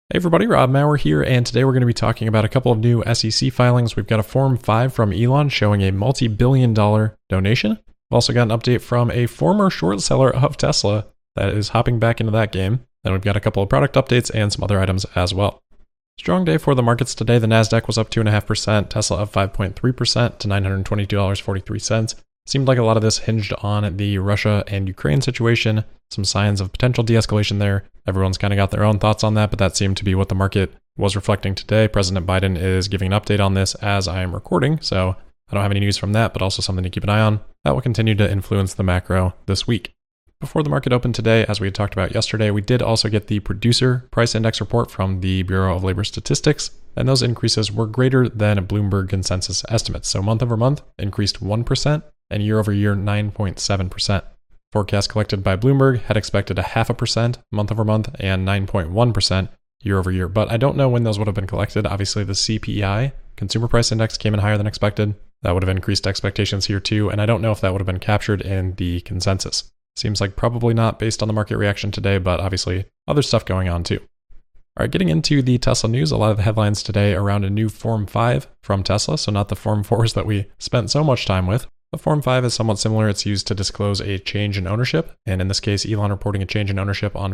Hey everybody, Rob Maurer here, and today we're going to be talking about a couple of new SEC filings. We've got a Form 5 from Elon showing a multi-billion-dollar donation. We've also got an update from a former short seller of Tesla that is hopping back into that game. Then we've got a couple of product updates and some other items as well. Strong day for the markets today. The Nasdaq was up 2.5%, Tesla up 5.3% to $922.43. Seemed like a lot of this hinged on the Russia and Ukraine situation, some signs of potential de-escalation there. Everyone's kind of got their own thoughts on that, but that seemed to be what the market was reflecting today. President Biden is giving an update on this as I am recording, so I don't have any news from that, but also something to keep an eye on. That will continue to influence the macro this week. Before the market opened today, as we had talked about yesterday, we did also get the Producer Price Index report from the Bureau of Labor Statistics, and those increases were greater than Bloomberg consensus estimates. So month over month increased 1%, and year over year 9.7%. Forecast collected by Bloomberg had expected a 0.5% month over month and 9.1% year over year, but I don't know when those would have been collected. Obviously, the CPI, Consumer Price Index, came in higher than expected. That would have increased expectations here too, and I don't know if that would have been captured in the consensus. Seems like probably not based on the market reaction today, but obviously other stuff going on too. All right, getting into the Tesla news, a lot of the headlines today around a new Form 5 from Tesla, so not the Form 4s that we spent so much time with. The Form 5 is somewhat similar. It's used to disclose a change in ownership, and in this case, Elon reporting a change in ownership on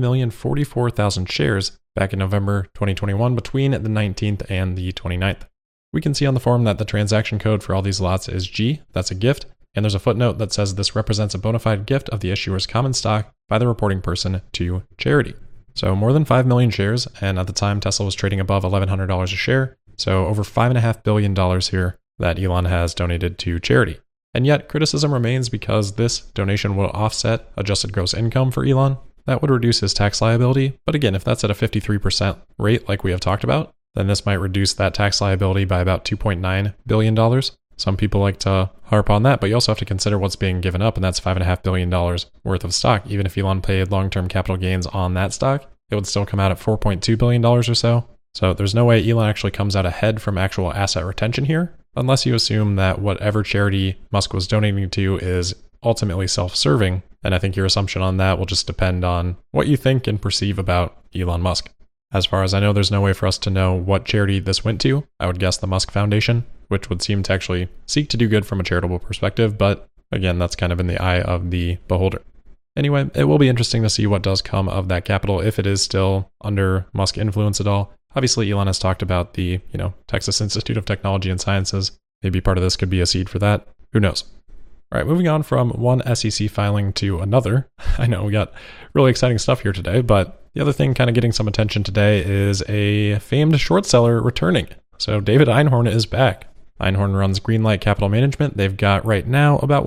5,044,000 shares back in November 2021 between the 19th and the 29th. We can see on the form that the transaction code for all these lots is G, that's a gift, and there's a footnote that says this represents a bona fide gift of the issuer's common stock by the reporting person to charity. So more than 5 million shares, and at the time Tesla was trading above $1,100 a share, so over $5.5 billion here that Elon has donated to charity. And yet criticism remains because this donation will offset adjusted gross income for Elon. That would reduce his tax liability, but again, if that's at a 53% rate like we have talked about, then this might reduce that tax liability by about $2.9 billion. Some people like to harp on that, but you also have to consider what's being given up, and that's $5.5 billion worth of stock. Even if Elon paid long-term capital gains on that stock, it would still come out at $4.2 billion or so. So there's no way Elon actually comes out ahead from actual asset retention here, unless you assume that whatever charity Musk was donating to is ultimately self-serving. And I think your assumption on that will just depend on what you think and perceive about Elon Musk. As far as I know, there's no way for us to know what charity this went to. I would guess the Musk Foundation, which would seem to actually seek to do good from a charitable perspective. But again, that's kind of in the eye of the beholder. Anyway, it will be interesting to see what does come of that capital if it is still under Musk influence at all. Obviously, Elon has talked about the, Texas Institute of Technology and Sciences. Maybe part of this could be a seed for that. Who knows? All right, moving on from one SEC filing to another. I know we got really exciting stuff here today, but the other thing kind of getting some attention today is a famed short seller returning. So David Einhorn is back. Einhorn runs Greenlight Capital Management. They've got right now about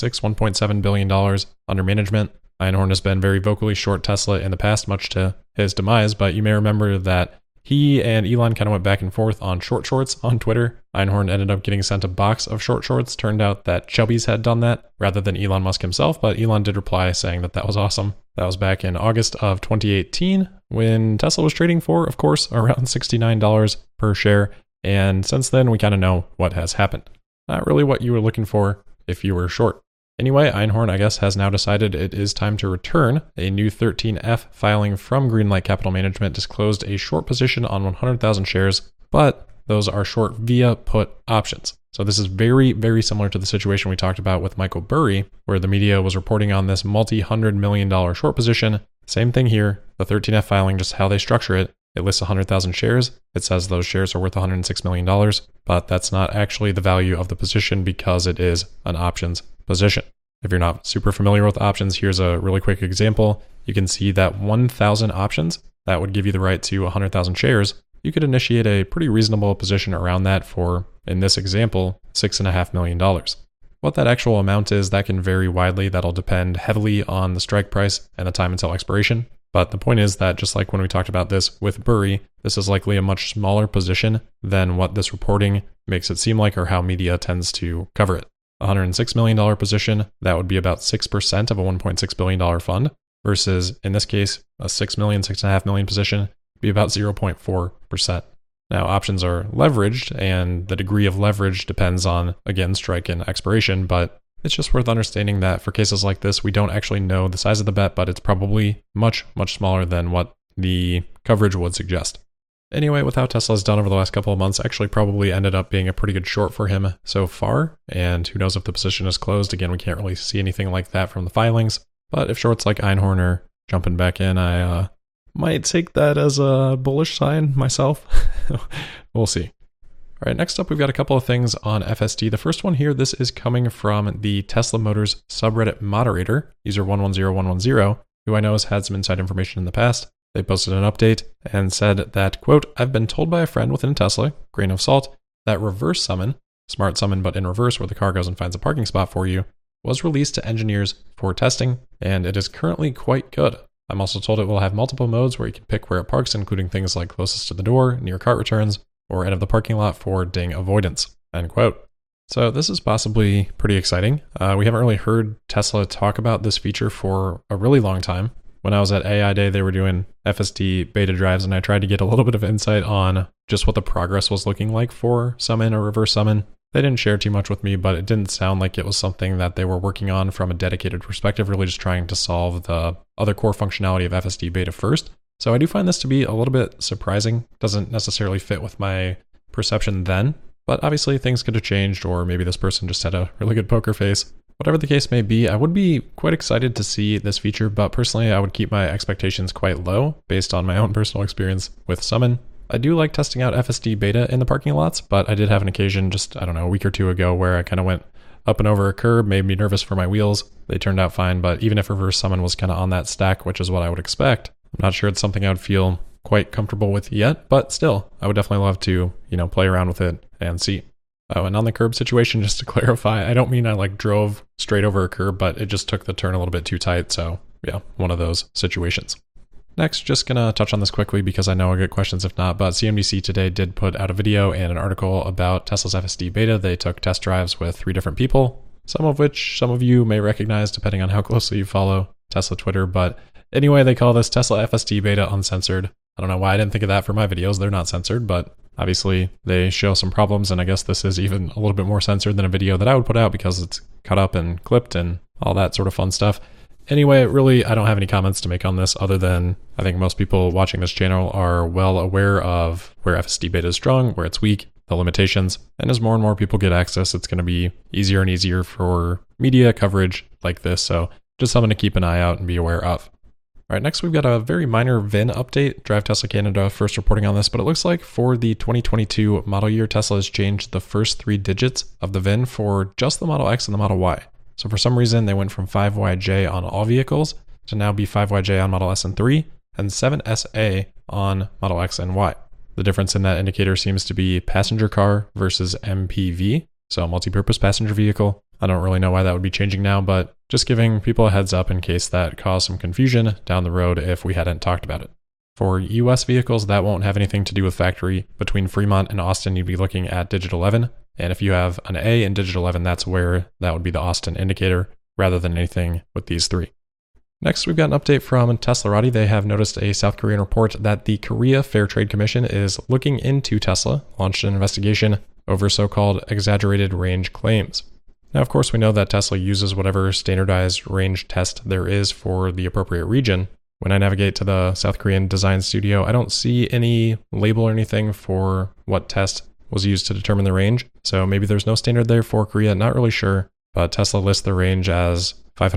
$1.7 billion under management. Einhorn has been very vocally short Tesla in the past, much to his demise, but you may remember that he and Elon kind of went back and forth on short shorts on Twitter. Einhorn ended up getting sent a box of short shorts. Turned out that Chubbies had done that rather than Elon Musk himself, but Elon did reply saying that that was awesome. That was back in August of 2018 when Tesla was trading for, of course, around $69 per share. And since then, we kind of know what has happened. Not really what you were looking for if you were short. Anyway, Einhorn, I guess, has now decided it is time to return. A new 13F filing from Greenlight Capital Management disclosed a short position on 100,000 shares, but those are short via put options. So this is very, very similar to the situation we talked about with Michael Burry, where the media was reporting on this multi-$100 million short position. Same thing here, the 13F filing, just how they structure it. It lists 100,000 shares. It says those shares are worth $106 million, but that's not actually the value of the position because it is an options position. If you're not super familiar with options, here's a really quick example. You can see that 1,000 options, that would give you the right to 100,000 shares. You could initiate a pretty reasonable position around that for, in this example, $6.5 million. What that actual amount is, that can vary widely. That'll depend heavily on the strike price and the time until expiration. But the point is that just like when we talked about this with Burry, this is likely a much smaller position than what this reporting makes it seem like or how media tends to cover it. $106 million position, that would be about 6% of a $1.6 billion fund, versus in this case, a $6.5 million position would be about 0.4%. Now, options are leveraged, and the degree of leverage depends on, again, strike and expiration, but it's just worth understanding that for cases like this, we don't actually know the size of the bet, but it's probably much, much smaller than what the coverage would suggest. Anyway, with how Tesla's done over the last couple of months, actually probably ended up being a pretty good short for him so far, and who knows if the position is closed. Again, we can't really see anything like that from the filings, but if shorts like Einhorn are jumping back in, I might take that as a bullish sign myself. We'll see. All right, next up, we've got a couple of things on FSD. The first one here, this is coming from the Tesla Motors subreddit moderator, user 110110, who I know has had some inside information in the past. They posted an update and said that, quote, "I've been told by a friend within Tesla, grain of salt, that reverse summon, smart summon but in reverse where the car goes and finds a parking spot for you, was released to engineers for testing, and it is currently quite good. I'm also told it will have multiple modes where you can pick where it parks, including things like closest to the door, near cart returns, or end of the parking lot for ding avoidance," end quote. So this is possibly pretty exciting. We haven't really heard Tesla talk about this feature for a really long time. When I was at AI Day, they were doing FSD beta drives, and I tried to get a little bit of insight on just what the progress was looking like for summon or reverse summon. They didn't share too much with me, but it didn't sound like it was something that they were working on from a dedicated perspective, really just trying to solve the other core functionality of FSD beta first. So I do find this to be a little bit surprising. Doesn't necessarily fit with my perception then, but obviously things could have changed, or maybe this person just had a really good poker face. Whatever the case may be, I would be quite excited to see this feature, but personally I would keep my expectations quite low based on my own personal experience with Summon. I do like testing out FSD beta in the parking lots, but I did have an occasion just, I don't know, a week or two ago where I kind of went up and over a curb, made me nervous for my wheels. They turned out fine, but even if reverse summon was kind of on that stack, which is what I would expect, I'm not sure it's something I would feel quite comfortable with yet, but still, I would definitely love to, play around with it and see. Oh, and on the curb situation, just to clarify, I don't mean I drove straight over a curb, but it just took the turn a little bit too tight. So yeah, one of those situations. Next, just gonna touch on this quickly because I know I'll get questions if not, but CNBC today did put out a video and an article about Tesla's FSD beta. They took test drives with 3 different people, some of which some of you may recognize depending on how closely you follow Tesla Twitter. But anyway, they call this Tesla FSD beta uncensored. I don't know why I didn't think of that for my videos. They're not censored, but obviously they show some problems, and I guess this is even a little bit more censored than a video that I would put out because it's cut up and clipped and all that sort of fun stuff. Anyway, really, I don't have any comments to make on this other than I think most people watching this channel are well aware of where FSD beta is strong, where it's weak, the limitations, and as more and more people get access, it's going to be easier and easier for media coverage like this, so just something to keep an eye out and be aware of. All right, next we've got a very minor VIN update. Drive Tesla Canada first reporting on this, but it looks like for the 2022 model year, Tesla has changed the first 3 digits of the VIN for just the Model X and the Model Y. So for some reason, they went from 5YJ on all vehicles to now be 5YJ on Model S and 3 and 7SA on Model X and Y. The difference in that indicator seems to be passenger car versus MPV, so multi-purpose passenger vehicle. I don't really know why that would be changing now, but just giving people a heads up in case that caused some confusion down the road if we hadn't talked about it. For US vehicles, that won't have anything to do with factory. Between Fremont and Austin, you'd be looking at Digit 11. And if you have an A in Digit 11, that's where that would be the Austin indicator rather than anything with these 3. Next, we've got an update from Teslarati. They have noticed a South Korean report that the Korea Fair Trade Commission is looking into Tesla, launched an investigation over so-called exaggerated range claims. Now, of course, we know that Tesla uses whatever standardized range test there is for the appropriate region. When I navigate to the South Korean design studio, I don't see any label or anything for what test was used to determine the range. So maybe there's no standard there for Korea, not really sure. But Tesla lists the range as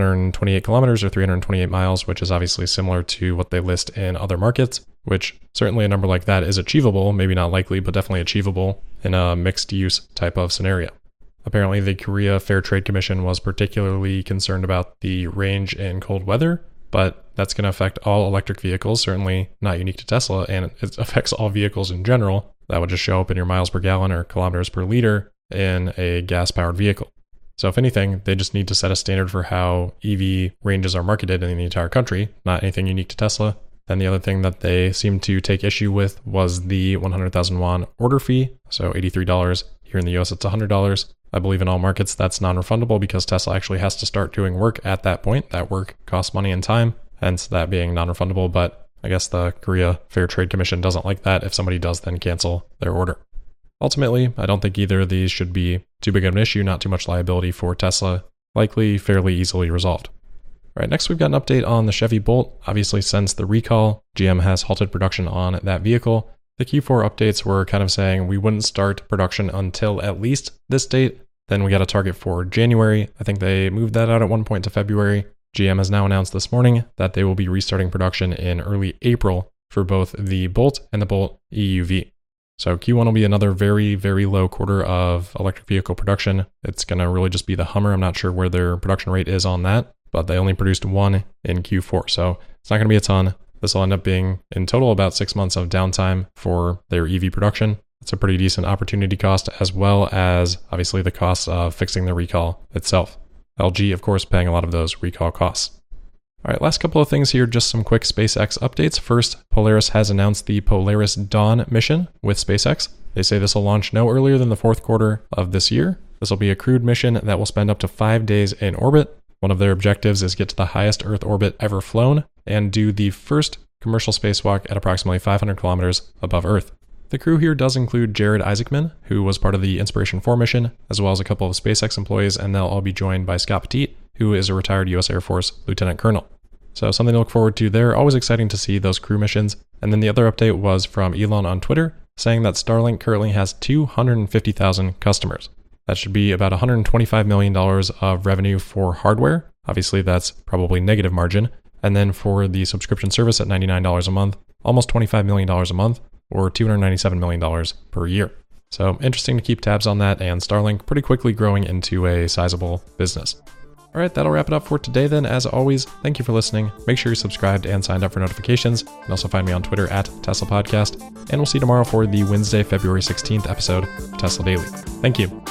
528 kilometers or 328 miles, which is obviously similar to what they list in other markets, which certainly a number like that is achievable, maybe not likely, but definitely achievable in a mixed use type of scenario. Apparently, the Korea Fair Trade Commission was particularly concerned about the range in cold weather, but that's going to affect all electric vehicles, certainly not unique to Tesla, and it affects all vehicles in general. That would just show up in your miles per gallon or kilometers per liter in a gas-powered vehicle. So if anything, they just need to set a standard for how EV ranges are marketed in the entire country, not anything unique to Tesla. Then the other thing that they seemed to take issue with was the 100,000 won order fee, so $83. Here in the US, it's $100. I believe in all markets that's non-refundable because Tesla actually has to start doing work at that point. That work costs money and time, hence that being non-refundable. But I guess the Korea Fair Trade Commission doesn't like that. If somebody does, then cancel their order. Ultimately, I don't think either of these should be too big of an issue, not too much liability for Tesla, likely fairly easily resolved. All right, next we've got an update on the Chevy Bolt. Obviously, since the recall, GM has halted production on that vehicle. The Q4 updates were kind of saying we wouldn't start production until at least this date. Then we got a target for January. I think they moved that out at one point to February. GM has now announced this morning that they will be restarting production in early April for both the Bolt and the Bolt EUV. So Q1 will be another very, very low quarter of electric vehicle production. It's going to really just be the Hummer. I'm not sure where their production rate is on that, but they only produced one in Q4. So it's not going to be a ton. This will end up being in total about 6 months of downtime for their EV production. It's a pretty decent opportunity cost, as well as obviously the cost of fixing the recall itself. LG, of course, paying a lot of those recall costs. All right, last couple of things here, just some quick SpaceX updates. First, Polaris has announced the Polaris Dawn mission with SpaceX. They say this will launch no earlier than the fourth quarter of this year. This will be a crewed mission that will spend up to 5 days in orbit. One of their objectives is get to the highest Earth orbit ever flown and do the first commercial spacewalk at approximately 500 kilometers above Earth. The crew here does include Jared Isaacman, who was part of the Inspiration 4 mission, as well as a couple of SpaceX employees, and they'll all be joined by Scott Petit, who is a retired U.S. Air Force lieutenant colonel. So something to look forward to there. Always exciting to see those crew missions. And then the other update was from Elon on Twitter, saying that Starlink currently has 250,000 customers. That should be about $125 million of revenue for hardware. Obviously, that's probably negative margin. And then for the subscription service at $99 a month, almost $25 million a month, or $297 million per year. So interesting to keep tabs on that, and Starlink pretty quickly growing into a sizable business. All right, that'll wrap it up for today then. As always, thank you for listening. Make sure you're subscribed and signed up for notifications. You can also find me on Twitter at Tesla Podcast. And we'll see you tomorrow for the Wednesday, February 16th episode of Tesla Daily. Thank you.